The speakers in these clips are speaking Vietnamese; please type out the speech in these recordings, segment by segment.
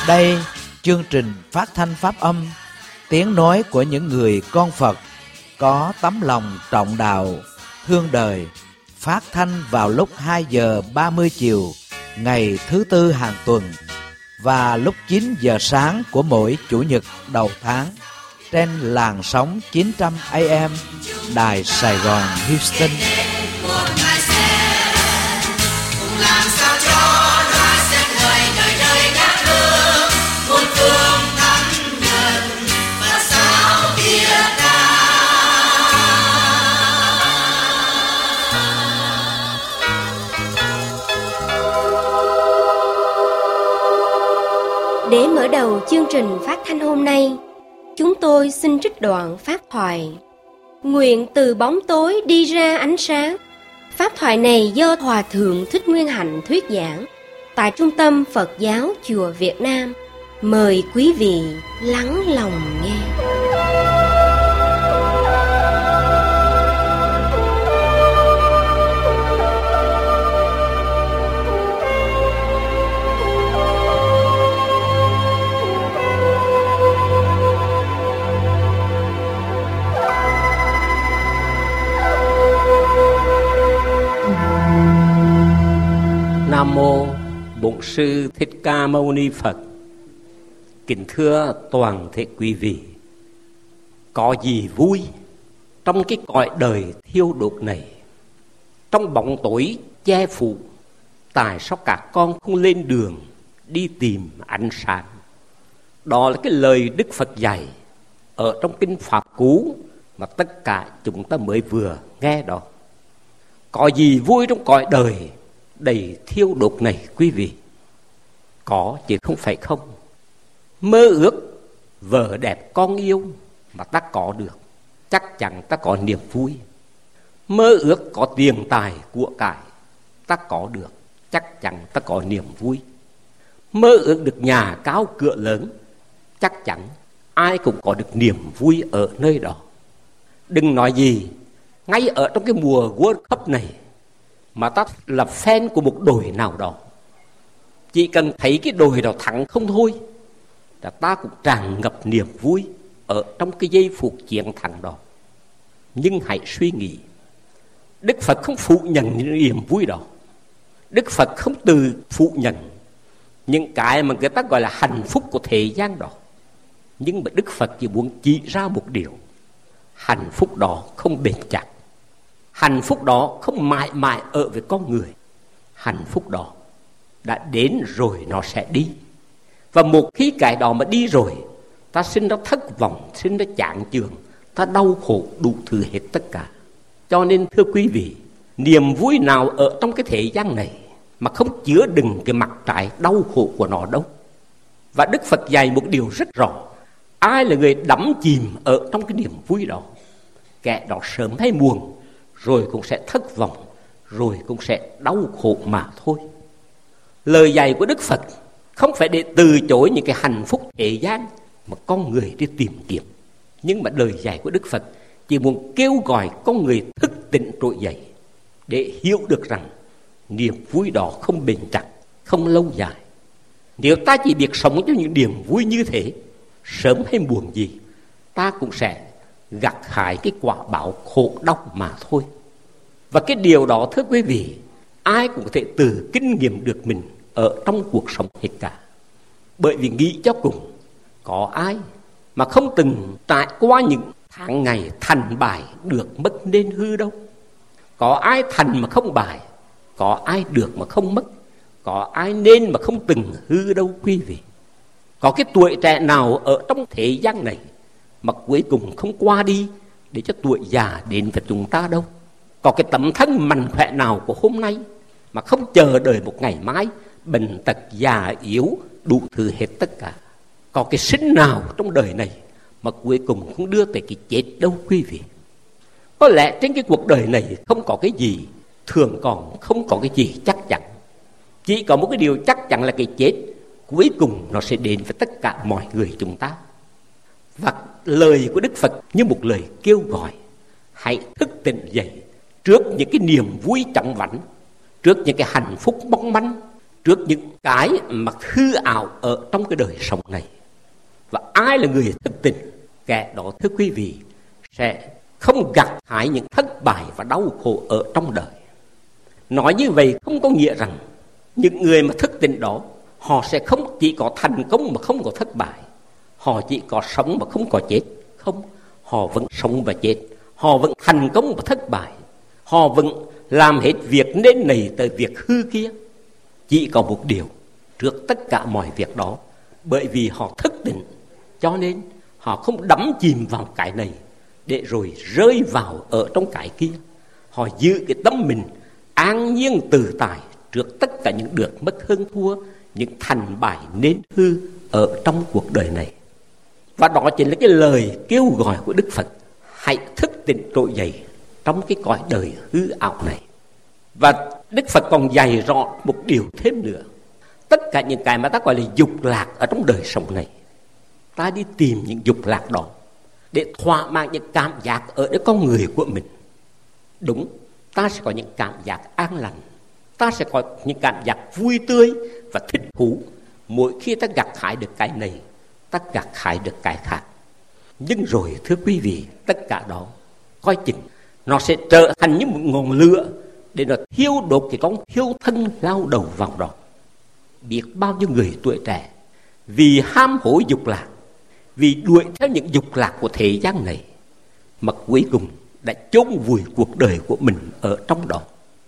Đây, chương trình phát thanh pháp âm, tiếng nói của những người con Phật có tấm lòng trọng đạo, thương đời, phát thanh vào lúc 2 giờ 30 chiều ngày thứ Tư hàng tuần và lúc 9 giờ sáng của mỗi Chủ nhật đầu tháng trên làn sóng 900 AM Đài Sài Gòn Houston. Để mở đầu chương trình phát thanh hôm nay, chúng tôi xin trích đoạn pháp thoại Nguyện từ bóng tối đi ra ánh sáng. Pháp thoại này do Hòa Thượng Thích Nguyên Hạnh thuyết giảng tại Trung tâm Phật giáo Chùa Việt Nam. Mời quý vị lắng lòng nghe. Nam mô Bổn Sư Thích Ca Mâu Ni Phật. Kính thưa toàn thể quý vị, có gì vui trong cái cõi đời thiêu đốt này, trong bóng tối che phủ? Tại sao các con không lên đường đi tìm ánh sáng? Đó là cái lời Đức Phật dạy ở trong kinh Pháp Cú mà tất cả chúng ta mới vừa nghe đó. Có gì vui trong cõi đời đầy thiêu đốt này quý vị? Có chứ không phải không. Mơ ước vợ đẹp con yêu mà ta có được, chắc chắn ta có niềm vui. Mơ ước có tiền tài của cải, ta có được, chắc chắn ta có niềm vui. Mơ ước được nhà cao cửa lớn, chắc chắn ai cũng có được niềm vui ở nơi đó. Đừng nói gì, ngay ở trong cái mùa World Cup này mà ta là fan của một đội nào đó, chỉ cần thấy cái đội đó thắng không thôi là ta cũng tràn ngập niềm vui ở trong cái giây phút chiến thắng đó. Nhưng hãy suy nghĩ, Đức Phật không phủ nhận những niềm vui đó. Đức Phật không từ phủ nhận những cái mà người ta gọi là hạnh phúc của thế gian đó. Nhưng mà Đức Phật chỉ muốn chỉ ra một điều: hạnh phúc đó không bền chặt, hạnh phúc đó không mãi mãi ở với con người. Hạnh phúc đó đã đến rồi nó sẽ đi. Và một khi cái đó mà đi rồi, ta sinh ra thất vọng, sinh ra chán chường, ta đau khổ đủ thứ hết tất cả. Cho nên thưa quý vị, niềm vui nào ở trong cái thế gian này mà không chứa đựng cái mặt trái đau khổ của nó đâu. Và Đức Phật dạy một điều rất rõ: ai là người đắm chìm ở trong cái niềm vui đó, kẻ đó sớm hay muộn rồi cũng sẽ thất vọng, rồi cũng sẽ đau khổ mà thôi. Lời dạy của Đức Phật không phải để từ chối những cái hạnh phúc thế gian mà con người đi tìm kiếm, nhưng mà lời dạy của Đức Phật chỉ muốn kêu gọi con người thức tỉnh trỗi dậy để hiểu được rằng niềm vui đó không bền chặt, không lâu dài. Nếu ta chỉ biết sống cho những niềm vui như thế, sớm hay muộn gì ta cũng sẽ gặt hái cái quả báo khổ đau mà thôi. Và cái điều đó thưa quý vị, ai cũng có thể từ kinh nghiệm được mình ở trong cuộc sống hết cả. Bởi vì nghĩ cho cùng, có ai mà không từng trải qua những tháng ngày thành bại, được mất nên hư đâu. Có ai thành mà không bại, có ai được mà không mất, có ai nên mà không từng hư đâu quý vị. Có cái tuổi trẻ nào ở trong thế gian này mà cuối cùng không qua đi để cho tuổi già đến với chúng ta đâu. Có cái tấm thân mạnh khỏe nào của hôm nay mà không chờ đợi một ngày mai bệnh tật già yếu đủ thứ hết tất cả. Có cái sinh nào trong đời này mà cuối cùng không đưa tới cái chết đâu quý vị. Có lẽ trên cái cuộc đời này không có cái gì thường, còn không có cái gì chắc chắn. Chỉ có một cái điều chắc chắn là cái chết cuối cùng nó sẽ đến với tất cả mọi người chúng ta. Và lời của Đức Phật như một lời kêu gọi: hãy thức tỉnh dậy trước những cái niềm vui chóng vánh, trước những cái hạnh phúc mong manh, trước những cái mà hư ảo ở trong cái đời sống này. Và ai là người thức tỉnh, kẻ đó thưa quý vị sẽ không gặt hái những thất bại và đau khổ ở trong đời. Nói như vậy không có nghĩa rằng những người mà thức tỉnh đó họ sẽ không chỉ có thành công mà không có thất bại, họ chỉ có sống mà không có chết. Không, họ vẫn sống và chết, họ vẫn thành công và thất bại, họ vẫn làm hết việc nên này tới việc hư kia. Chỉ có một điều trước tất cả mọi việc đó, bởi vì họ thức tỉnh, cho nên họ không đắm chìm vào cái này để rồi rơi vào ở trong cái kia. Họ giữ cái tâm mình an nhiên tự tại trước tất cả những được mất hơn thua, những thành bại nên hư ở trong cuộc đời này. Và đó chính là cái lời kêu gọi của Đức Phật: hãy thức tỉnh trỗi dậy trong cái cõi đời hư ảo này. Và Đức Phật còn dạy rõ một điều thêm nữa: tất cả những cái mà ta gọi là dục lạc ở trong đời sống này, ta đi tìm những dục lạc đó để thỏa mãn những cảm giác ở nơi con người của mình. Đúng, ta sẽ có những cảm giác an lành, ta sẽ có những cảm giác vui tươi và thích thú mỗi khi ta gặt hái được cái này, ta gặt hái được cái khác. Nhưng rồi thưa quý vị, tất cả đó coi chừng nó sẽ trở thành như một ngọn lửa để nó thiêu đốt cái con thiêu thân lao đầu vào đó. Biết bao nhiêu người tuổi trẻ vì ham hối dục lạc, vì đuổi theo những dục lạc của thế gian này mà cuối cùng đã chôn vùi cuộc đời của mình ở trong đó.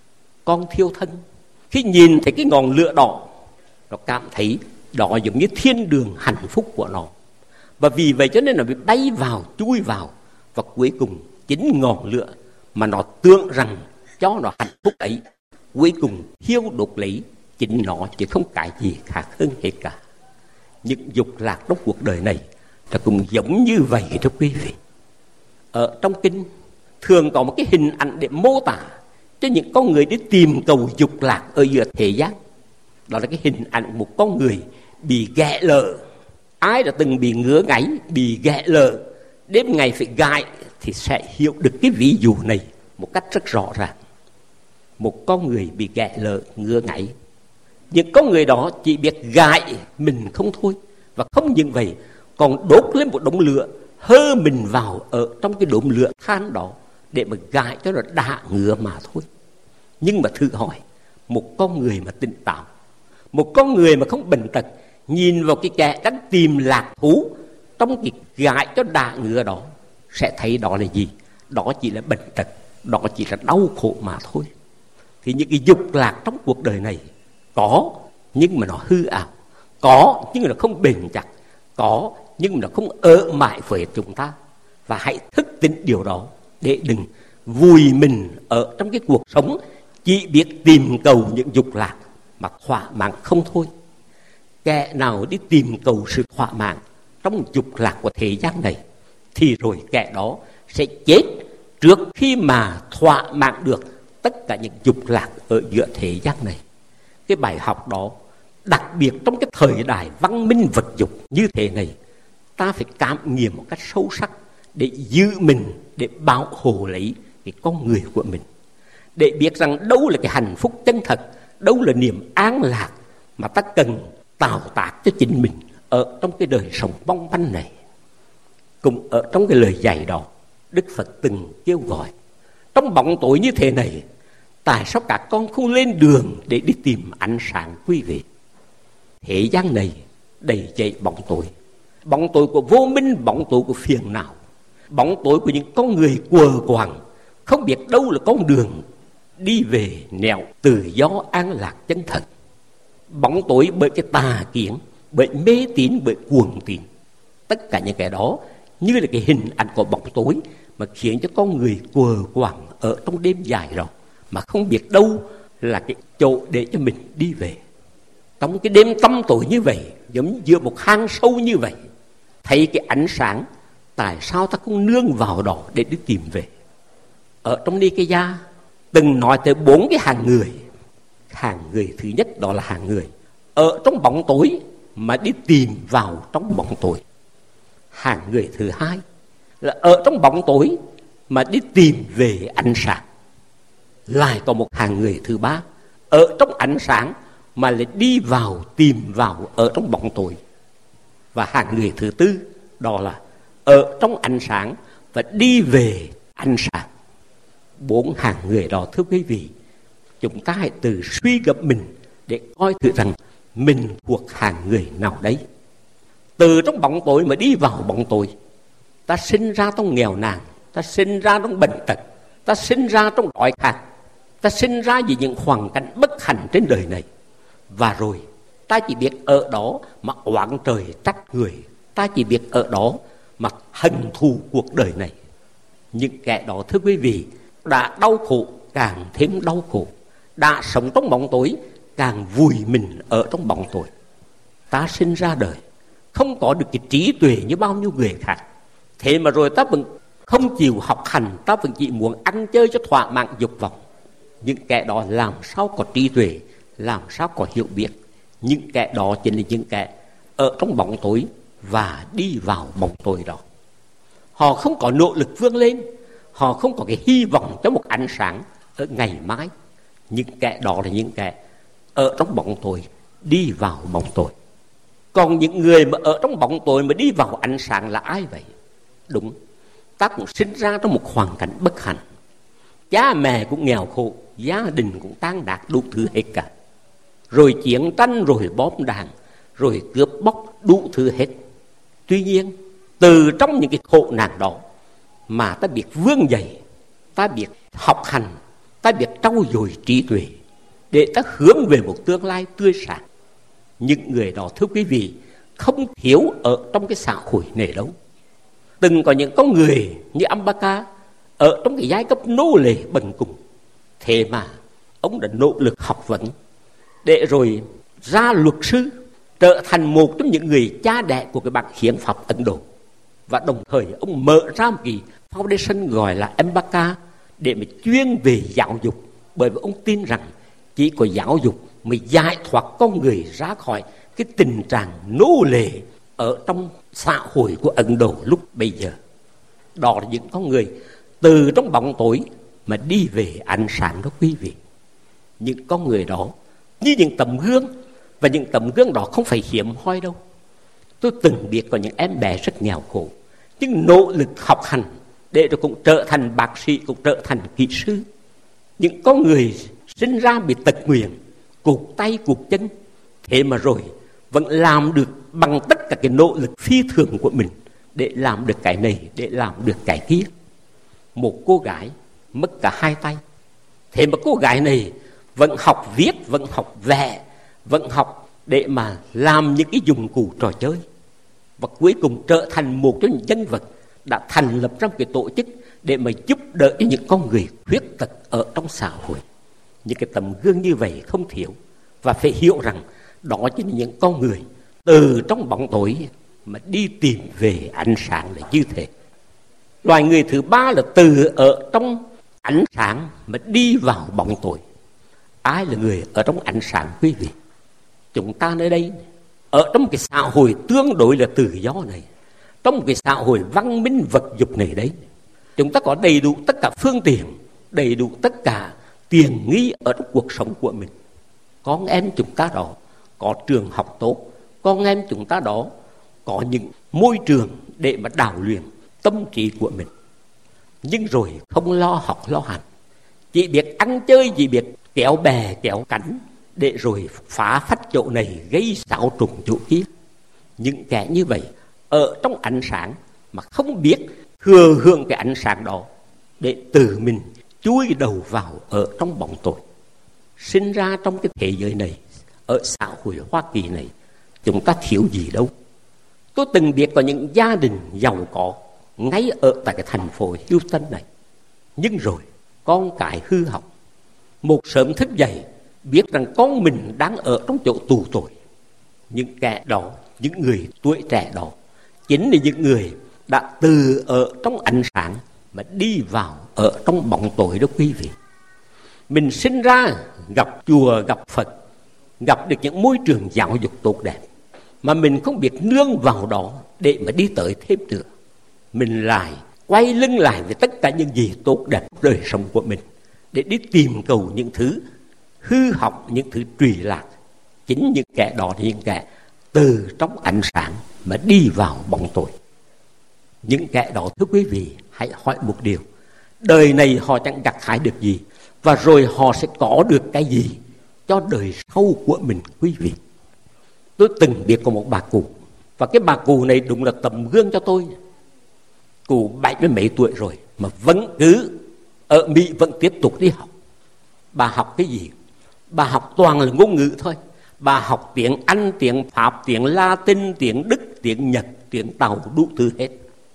Con thiêu thân khi nhìn thấy cái ngọn lửa đỏ, nó cảm thấy đó giống như thiên đường hạnh phúc của nó, và vì vậy cho nên nó bị bay vào, chui vào, và cuối cùng chính ngọn lửa mà nó tưởng rằng cho nó hạnh phúc ấy, cuối cùng thiêu đốt lấy chính nó, chứ không cái gì khác hơn hết cả. Những dục lạc trong cuộc đời này nó cũng giống như vậy thưa quý vị. Ở trong kinh thường có một cái hình ảnh để mô tả cho những con người đi tìm cầu dục lạc ở giữa thế gian. Đó là cái hình ảnh một con người bị ghẻ lợ. Ai đã từng bị ngứa ngáy, bị ghẻ lợ, đêm ngày phải gãi thì sẽ hiểu được cái ví dụ này một cách rất rõ ràng. Một con người bị ghẻ lợ, ngứa ngáy, những con người đó chỉ biết gãi mình không thôi, và không những vậy còn đốt lên một đống lửa, hơ mình vào ở trong cái đống lửa than đó để mà gãi cho nó đã ngứa mà thôi. Nhưng mà thử hỏi, một con người mà tỉnh táo, một con người mà không bệnh tật, nhìn vào cái kẻ đang tìm lạc thú trong cái gãi cho đã ngứa đó, sẽ thấy đó là gì? Đó chỉ là bệnh tật, đó chỉ là đau khổ mà thôi. Thì những cái dục lạc trong cuộc đời này có, nhưng mà nó hư ảo, có nhưng mà nó không bền chặt, có nhưng mà nó không ở mãi với chúng ta. Và hãy thức tỉnh điều đó để đừng vùi mình ở trong cái cuộc sống chỉ biết tìm cầu những dục lạc mà thỏa mãn không thôi. Kẻ nào đi tìm cầu sự thỏa mãn trong dục lạc của thế gian này thì rồi kẻ đó sẽ chết trước khi mà thỏa mãn được tất cả những dục lạc ở giữa thế gian này. Cái bài học đó, đặc biệt trong cái thời đại văn minh vật dục như thế này, ta phải cảm nghiệm một cách sâu sắc để giữ mình, để bảo hộ lấy cái con người của mình, để biết rằng đâu là cái hạnh phúc chân thật, đâu là niềm an lạc mà ta cần tạo tác cho chính mình ở trong cái đời sống mong manh này. Cũng ở trong cái lời dạy đó, Đức Phật từng kêu gọi: trong bóng tối như thế này, tại sao các con không lên đường để đi tìm ánh sáng quý vị? Thế gian này đầy dẫy bóng tối của vô minh, bóng tối của phiền não, bóng tối của những con người quờ quàng, không biết đâu là con đường đi về nẻo tự do an lạc chân thật. Bóng tối bởi cái tà kiến, bởi mê tín, bởi cuồng tín. Tất cả những cái đó như là cái hình ảnh của bóng tối mà khiến cho con người quờ quàng ở trong đêm dài rồi, mà không biết đâu là cái chỗ để cho mình đi về. Trong cái đêm tăm tối như vậy, giống giữa một hang sâu như vậy, thấy cái ánh sáng, tại sao ta không nương vào đó để đi tìm về? Ở trong Nikaya từng nói tới 4 cái hàng người. Hàng người thứ nhất đó là hàng người ở trong bóng tối mà đi tìm vào trong bóng tối. Hàng người thứ hai là ở trong bóng tối mà đi tìm về ánh sáng. Lại có một hàng người thứ ba, ở trong ánh sáng mà lại đi vào, tìm vào ở trong bóng tối. Và hạng người thứ tư đó là ở trong ánh sáng và đi về ánh sáng. 4 hạng người đó, thưa quý vị, chúng ta hãy tự suy gẫm mình để coi thử rằng mình thuộc hạng người nào đấy. Từ trong bóng tối mà đi vào bóng tối. Ta sinh ra trong nghèo nàn, ta sinh ra trong bệnh tật, ta sinh ra trong đói khát, ta sinh ra vì những hoàn cảnh bất hạnh trên đời này. Và rồi ta chỉ biết ở đó mà oán trời trách người, ta chỉ biết ở đó mà hận thù cuộc đời này. Những kẻ đó, thưa quý vị, đã đau khổ càng thêm đau khổ, đã sống trong bóng tối càng vùi mình ở trong bóng tối. Ta sinh ra đời không có được cái trí tuệ như bao nhiêu người khác, thế mà rồi ta vẫn không chịu học hành, ta vẫn chỉ muốn ăn chơi cho thỏa mãn dục vọng. Những kẻ đó làm sao có trí tuệ, làm sao có hiểu biết. Những kẻ đó chính là những kẻ ở trong bóng tối và đi vào bóng tối đó. Họ không có nỗ lực vươn lên, họ không có cái hy vọng cho một ánh sáng ở ngày mai. Những kẻ đó là những kẻ ở trong bóng tối, đi vào bóng tối. Còn những người mà ở trong bóng tối mà đi vào ánh sáng là ai vậy? Đúng, ta cũng sinh ra trong một hoàn cảnh bất hạnh. Cha mẹ cũng nghèo khổ, gia đình cũng tan nát đủ thứ hết cả. Rồi chiến tranh, rồi bom đạn, rồi cướp bóc, đủ thứ hết. Tuy nhiên, từ trong những cái khổ nạn đó mà ta biết vươn dậy, ta biết học hành, ta biết trau dồi trí tuệ để ta hướng về một tương lai tươi sáng. Những người đó, thưa quý vị, không thiếu ở trong cái xã hội này đâu. Từng có những con người như Ambaka ở trong cái giai cấp nô lệ bần cùng, thế mà ông đã nỗ lực học vấn để rồi ra luật sư, trở thành một trong những người cha đẻ của cái bản hiến pháp Ấn Độ. Và đồng thời ông mở ra một cái foundation gọi là Ambaka để mà chuyên về giáo dục, bởi vì ông tin rằng chỉ có giáo dục mới giải thoát con người ra khỏi cái tình trạng nô lệ ở trong xã hội của Ấn Độ lúc bây giờ. Đó là những con người từ trong bóng tối mà đi về ánh sáng đó quý vị. Những con người đó như những tấm gương, và những tấm gương đó không phải hiếm hoi đâu. Tôi từng biết có những em bé rất nghèo khổ, nhưng nỗ lực học hành để rồi cũng trở thành bác sĩ, cũng trở thành kỹ sư. Những con người sinh ra bị tật nguyền, cụt tay cụt chân, thế mà rồi vẫn làm được bằng tất cả cái nỗ lực phi thường của mình để làm được cái này, để làm được cái kia. Một cô gái mất cả 2 tay, thế mà cô gái này vẫn học viết, vẫn học vẽ, vẫn học để mà làm những cái dụng cụ trò chơi, và cuối cùng trở thành một trong những nhân vật đã thành lập ra một cái tổ chức để mà giúp đỡ cho những con người khuyết tật ở trong xã hội. Những cái tấm gương như vậy không thiếu, và phải hiểu rằng đó chính là những con người từ trong bóng tối mà đi tìm về ánh sáng là như thế. Loài người thứ ba là từ ở trong ánh sáng mà đi vào bóng tối. Ai là người ở trong ánh sáng quý vị? Chúng ta nơi đây, ở trong cái xã hội tương đối là tự do này, trong một cái xã hội văn minh vật dục này đấy, chúng ta có đầy đủ tất cả phương tiện, đầy đủ tất cả tiền nghi ở trong cuộc sống của mình. Con em chúng ta đó có trường học tốt, con em chúng ta đó có những môi trường để mà đào luyện tâm trí của mình. Nhưng rồi không lo học lo hành, chỉ biết ăn chơi, chỉ biết kéo bè kéo cánh để rồi phá phách chỗ này, gây xáo trộn chỗ kia. Những kẻ như vậy ở trong ánh sáng mà không biết thừa hưởng cái ánh sáng đó để tự mình chui đầu vào ở trong bóng tối. Sinh ra trong cái thế giới này, ở xã hội Hoa Kỳ này, chúng ta thiếu gì đâu. Tôi từng biết có những gia đình giàu có ngay ở tại cái thành phố Houston này, nhưng rồi con cái hư hỏng, một sớm thức dậy biết rằng con mình đang ở trong chỗ tù tội. Những kẻ đó, những người tuổi trẻ đó chính là những người đã từ ở trong ánh sáng mà đi vào ở trong bóng tối đó quý vị. Mình sinh ra gặp chùa, gặp Phật, gặp được những môi trường giáo dục tốt đẹp, mà mình không biết nương vào đó để mà đi tới thêm nữa. Mình lại quay lưng lại với tất cả những gì tốt đẹp đời sống của mình để đi tìm cầu những thứ hư hỏng, những thứ trụy lạc, chính những kẻ đó là những kẻ từ trong ánh sáng mà đi vào bóng tối. Những kẻ đó, thưa quý vị, hãy hỏi một điều: đời này họ chẳng gặt hái được gì, và rồi họ sẽ có được cái gì cho đời sau của mình, quý vị? Tôi từng biết có một bà cụ, và cái bà cụ này đúng là tấm gương cho tôi. Cụ 70 mấy tuổi rồi mà vẫn cứ ở Mỹ vẫn tiếp tục đi học. Bà học cái gì? Bà học toàn là ngôn ngữ thôi. Bà học tiếng Anh, tiếng Pháp, tiếng Latin, tiếng Đức, tiếng Nhật, tiếng Tàu, đủ thứ hết.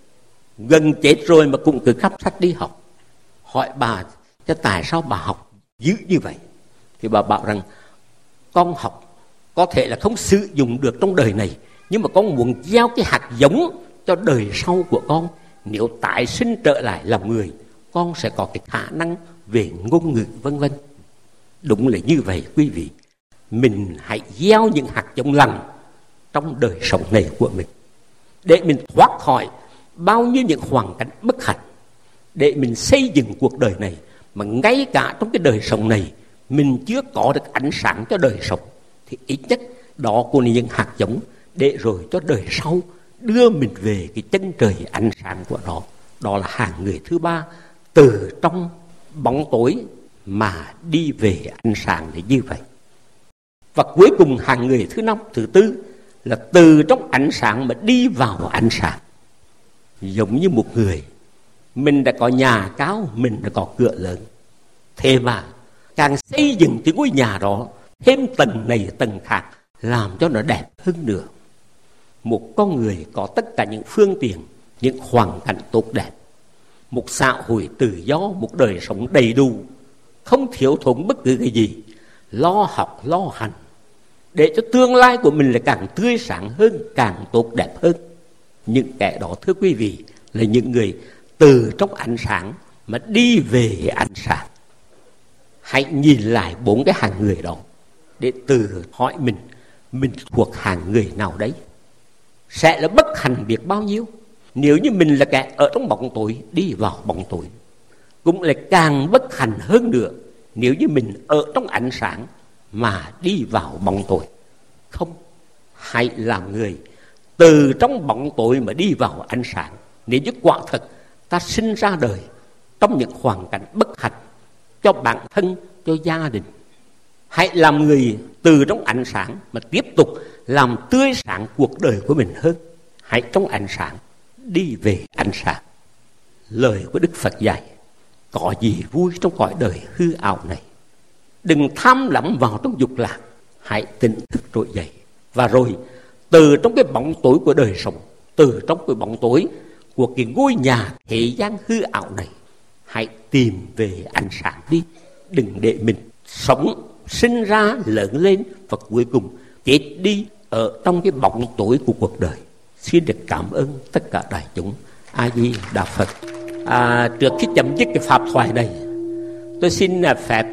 Gần chết rồi mà cũng cứ cắp sách đi học. Hỏi bà, chứ tại sao bà học dữ như vậy? Thì bà bảo rằng, con học có thể là không sử dụng được trong đời này, nhưng mà con muốn gieo cái hạt giống cho đời sau của con. Nếu tái sinh trở lại làm người, con sẽ có cái khả năng về ngôn ngữ vân vân. Đúng là như vậy, quý vị. Mình hãy gieo những hạt giống lành trong đời sống này của mình, để mình thoát khỏi bao nhiêu những hoàn cảnh bất hạnh, để mình xây dựng cuộc đời này. Mà ngay cả trong cái đời sống này mình chưa có được ánh sáng cho đời sống, thì ít nhất đó cũng là những hạt giống để rồi cho đời sau đưa mình về cái chân trời ánh sáng của nó. Đó là hàng người thứ ba, từ trong bóng tối mà đi về ánh sáng để như vậy. Và cuối cùng hàng người thứ năm, thứ tư là từ trong ánh sáng mà đi vào ánh sáng. Giống như một người, mình đã có nhà cao, mình đã có cửa lớn, thế mà càng xây dựng cái ngôi nhà đó thêm tầng này tầng khác, làm cho nó đẹp hơn nữa. Một con người có tất cả những phương tiện, những hoàn cảnh tốt đẹp, một xã hội tự do, một đời sống đầy đủ, không thiếu thốn bất cứ cái gì, lo học lo hành, để cho tương lai của mình là càng tươi sáng hơn, càng tốt đẹp hơn. Những kẻ đó, thưa quý vị, là những người từ trong ánh sáng mà đi về ánh sáng. Hãy nhìn lại 4 cái hàng người đó để tự hỏi mình thuộc hàng người nào đấy. Sẽ là bất hạnh biết bao nhiêu nếu như mình là kẻ ở trong bóng tối đi vào bóng tối. Cũng lại càng bất hạnh hơn nữa nếu như mình ở trong ánh sáng mà đi vào bóng tối. Không, hãy làm người từ trong bóng tối mà đi vào ánh sáng. Nếu như quả thật ta sinh ra đời trong những hoàn cảnh bất hạnh cho bản thân, cho gia đình, hãy làm người từ trong ánh sáng mà tiếp tục làm tươi sáng cuộc đời của mình hơn. Hãy trong ánh sáng đi về ánh sáng. Lời của Đức Phật dạy, có gì vui trong cõi đời hư ảo này. Đừng tham lắm vào trong dục lạc, hãy tỉnh thức trỗi dậy. Và rồi từ trong cái bóng tối của đời sống, từ trong cái bóng tối của cái ngôi nhà thế gian hư ảo này, hãy tìm về ánh sáng đi. Đừng để mình sống, sinh ra, lớn lên và cuối cùng chết đi ở trong cái bóng tối của cuộc đời. Xin được cảm ơn tất cả đại chúng. A Di Đà Phật. Trước khi chấm dứt cái pháp thoại này, tôi xin phép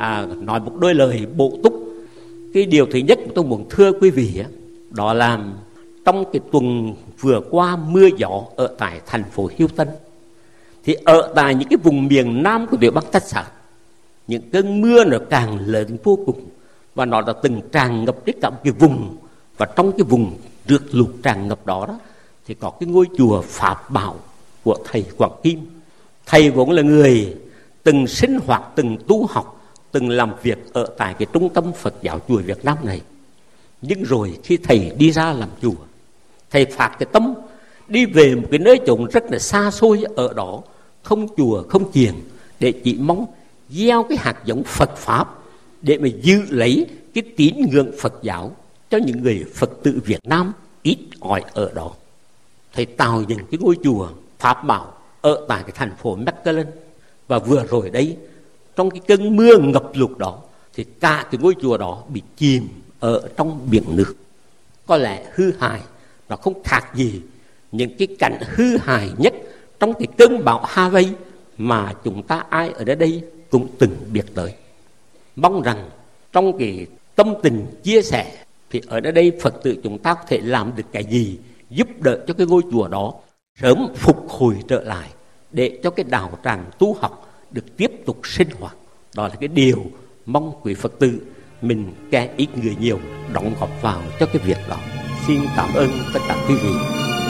nói một đôi lời bổ túc. Cái điều thứ nhất tôi muốn thưa quý vị đó là trong cái tuần vừa qua mưa gió ở tại thành phố Houston, thì ở tại những cái vùng miền Nam của tiểu bang Texas, những cơn mưa nó càng lớn vô cùng, và nó đã từng tràn ngập đến cả một cái vùng. Và trong cái vùng nước lụt tràn ngập đó thì có cái ngôi chùa Pháp Bảo của thầy Quảng Kim. Thầy vốn là người từng sinh hoạt, từng tu học, từng làm việc ở tại cái trung tâm Phật giáo chùa Việt Nam này. Nhưng rồi khi thầy đi ra làm chùa, thầy phạt cái tâm đi về một cái nơi chốn rất là xa xôi ở đó, không chùa, không chiền, để chỉ mong gieo cái hạt giống Phật Pháp để mà giữ lấy cái tín ngưỡng Phật giáo cho những người Phật tử Việt Nam ít ỏi ở đó. Thầy tạo những cái ngôi chùa Pháp Bảo ở tại cái thành phố McAllen. Và vừa rồi đấy, trong cái cơn mưa ngập lụt đó, thì cả cái ngôi chùa đó bị chìm ở trong biển nước. Có lẽ hư hại nó không khác gì những cái cảnh hư hại nhất trong cái cơn bão Harvey mà chúng ta ai ở đây cũng từng biết tới. Mong rằng trong cái tâm tình chia sẻ thì ở đây Phật tử chúng ta có thể làm được cái gì giúp đỡ cho cái ngôi chùa đó sớm phục hồi trở lại, để cho cái đạo tràng tu học được tiếp tục sinh hoạt. Đó là cái điều mong quý Phật tử mình kẻ ít người nhiều đóng góp vào cho cái việc đó. Xin cảm ơn tất cả quý vị.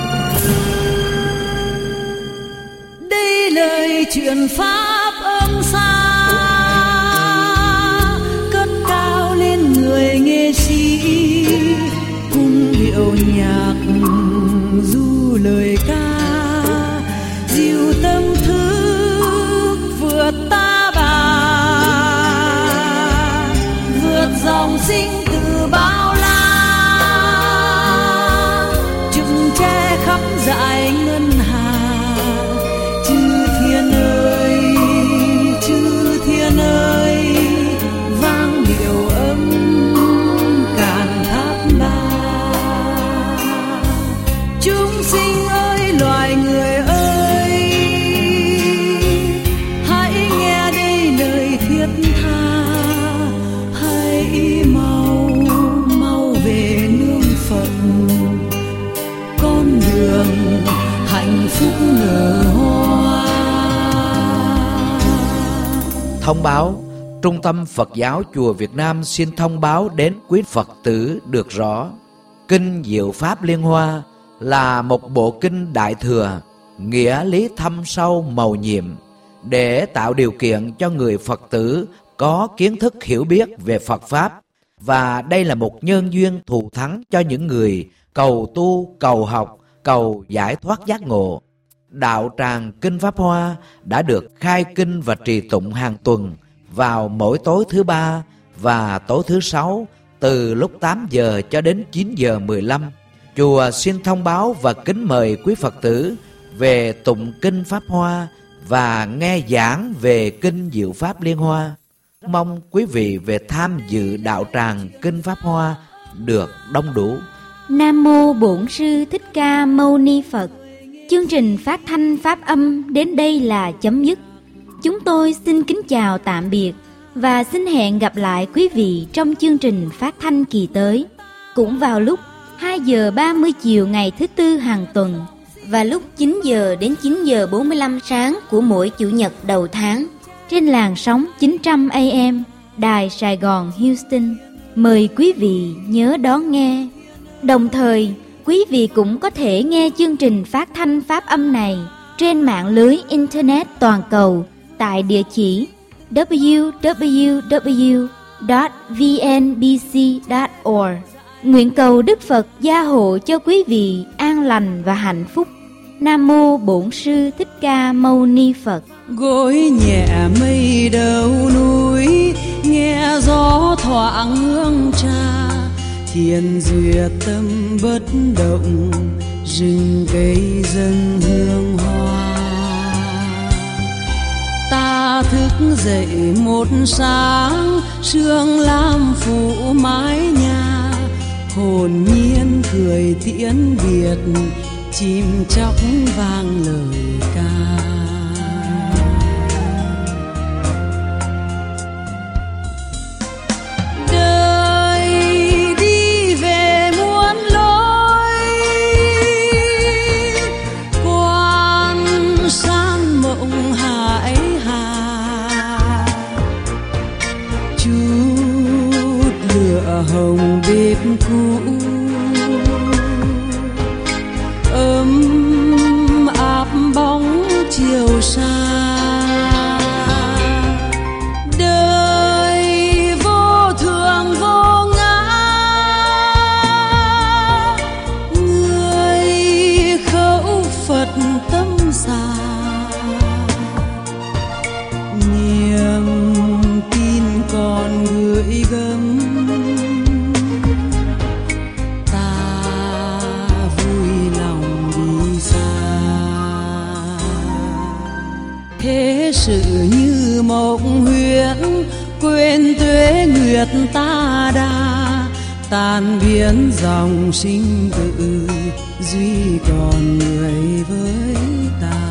Đây lời chuyện pháp âm xa cất cao lên người nghệ sĩ, cùng điệu nhạc du lời ca dịu tâm thức vượt ta bà, vượt dòng sinh từ bao la, chùm tre khắp dải ngân hà. Chư thiên ơi, chư thiên ơi, vang điệu âm càn thác ba. Chúng sinh ơi, loài người ơi, hãy nghe đây lời thiết tha, hãy mau mau về nương Phật, con đường hạnh phúc nở hoa. Thông báo, Trung tâm Phật giáo Chùa Việt Nam xin thông báo đến quý Phật tử được rõ, Kinh Diệu Pháp Liên Hoa là một bộ kinh Đại Thừa, nghĩa lý thâm sâu mầu nhiệm, để tạo điều kiện cho người Phật tử có kiến thức hiểu biết về Phật Pháp, và đây là một nhân duyên thù thắng cho những người cầu tu, cầu học, cầu giải thoát giác ngộ. Đạo tràng Kinh Pháp Hoa đã được khai kinh và trì tụng hàng tuần vào mỗi tối thứ Ba và tối thứ Sáu từ lúc 8 giờ cho đến 9 giờ 15. Chùa xin thông báo và kính mời quý Phật tử về tụng Kinh Pháp Hoa và nghe giảng về Kinh Diệu Pháp Liên Hoa. Mong quý vị về tham dự đạo tràng Kinh Pháp Hoa được đông đủ. Nam mô Bổn Sư Thích Ca Mâu Ni Phật. Chương trình phát thanh pháp âm đến đây là chấm dứt. Chúng tôi xin kính chào tạm biệt và xin hẹn gặp lại quý vị trong chương trình phát thanh kỳ tới, cũng vào lúc 2 giờ 30 chiều ngày thứ Tư hàng tuần và lúc 9 giờ đến 9 giờ 45 sáng của mỗi Chủ nhật đầu tháng trên làn sóng 900 AM Đài Sài Gòn Houston. Mời quý vị nhớ đón nghe. Đồng thời, quý vị cũng có thể nghe chương trình phát thanh pháp âm này trên mạng lưới Internet toàn cầu tại địa chỉ www.vnbc.org. Nguyện cầu Đức Phật gia hộ cho quý vị an lành và hạnh phúc. Nam mô Bổn Sư Thích Ca Mâu Ni Phật. Gối nhẹ mây đầu núi, nghe gió thoảng hương trà, thiền duyệt tâm bất động, rừng cây dâng hương hoa. Ta thức dậy một sáng, sương lam phủ mái nhà, hồn nhiên cười tiễn biệt, chim chóc vang lời ca. Hồng bếp cũ ấm áp bóng chiều xa, đời vô thường vô ngã, người khẩu Phật tâm xa, niềm tin còn gửi gắm. Thế sự như mộng huyễn, quên tuế nguyệt ta đã, tan biến dòng sinh tử, duy còn người với ta.